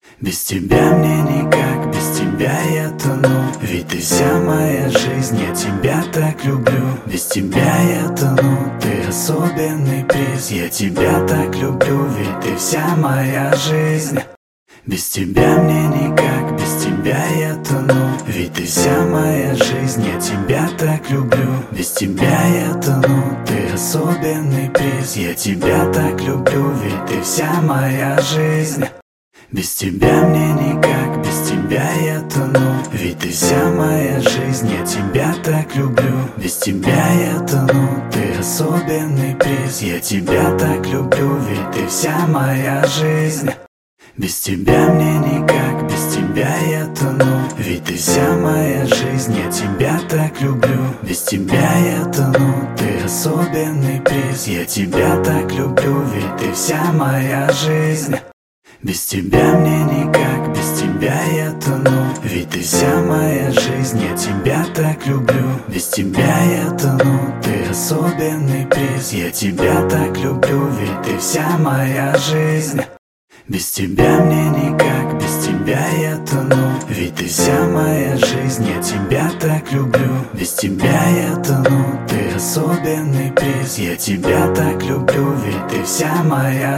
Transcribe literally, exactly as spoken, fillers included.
Без тебя мне никак, без тебя я тону. Ведь ты вся моя жизнь, я тебя так люблю. Без тебя я тону, ты особенный приз. Я тебя так люблю, ведь ты вся моя жизнь. Без тебя мне никак, без тебя я тону. Ведь ты вся моя жизнь, я тебя так люблю. Без тебя я тону, ты особенный приз. Я тебя так люблю, ведь ты вся моя жизнь. Без тебя мне никак, без тебя я тону. Ведь ты вся моя жизнь, я тебя так люблю. Без тебя я тону, ты особенный приз. Я тебя так люблю, ведь ты вся моя жизнь. Без тебя мне никак, без тебя я тону. Ведь ты вся моя жизнь, я тебя так люблю. Без тебя я тону, ты особенный приз. Я тебя так люблю, ведь ты вся моя жизнь. Без тебя мне никак, без тебя я тону. Ведь ты вся моя жизнь, я тебя так люблю. Без тебя я тону, ты особенный приз. Я тебя так люблю, ведь ты вся моя жизнь. Без тебя мне никак, без тебя я тону. Ведь ты вся моя жизнь, я тебя так люблю. Без тебя я тону, ты особенный приз. Я тебя так люблю, ведь ты вся моя